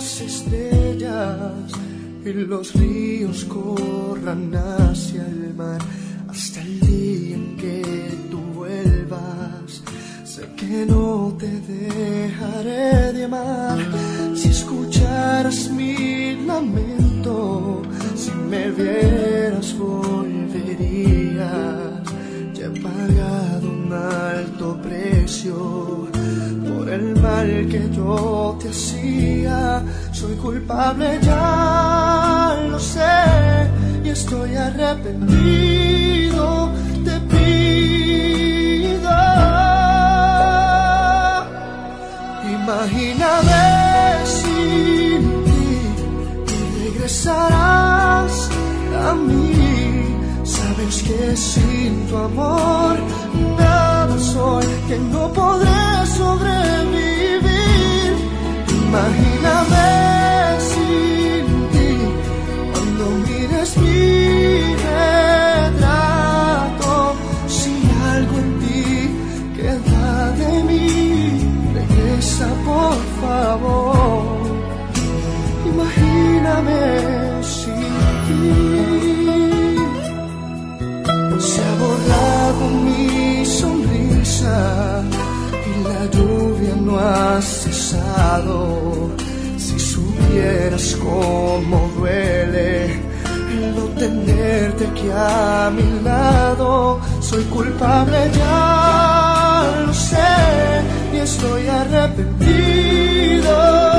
las estrellas y los ríos corran hacia el mar hasta el día en que tú vuelvas. Sé que no te dejaré de amar si escucharas mi lamento, si me vieras volverías. Ya he pagado un alto precio por el mal que yo te hacía. Soy culpable, ya lo sé, y estoy arrepentido. Te pido, imagíname sin ti y regresarás a mí. Sabes que sin tu amor nada soy, que no podré sobrevivir. Imagíname sin ti, cuando mires mi retrato. Si algo en ti queda de mí, regresa por favor. Imagíname sin ti. Se ha borrado mi sonrisa y la lluvia no ha cesado. Si supieras cómo duele el no tenerte aquí a mi lado. Soy culpable, ya lo sé, y estoy arrepentido.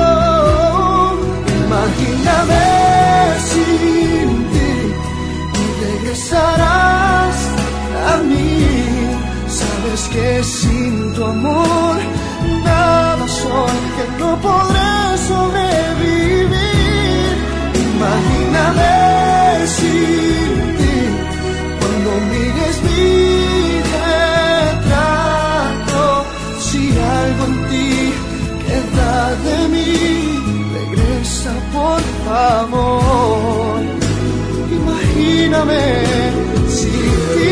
Imagíname sin ti y regresarás a mí. Sabes que sin tu amor nada soy, que no podré sobrevivir. Imagíname sin ti, cuando mires mi retrato. Si algo en ti queda de mí, regresa por favor. Imagíname sin ti.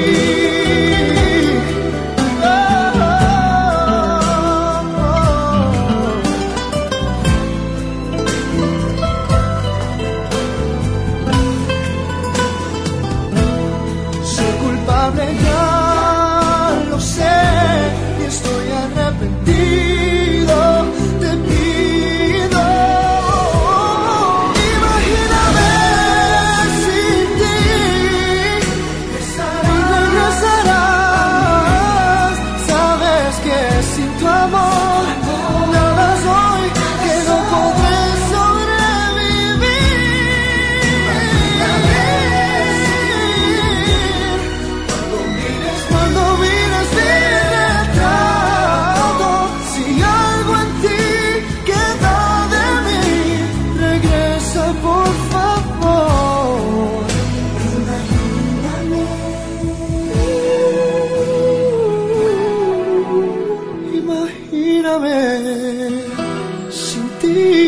Soy culpable, ya lo sé, y estoy arrepentido. Te pido, imagíname sin ti y regresarás. Sabes que sin tu amor nada soy, que no podré sin ti.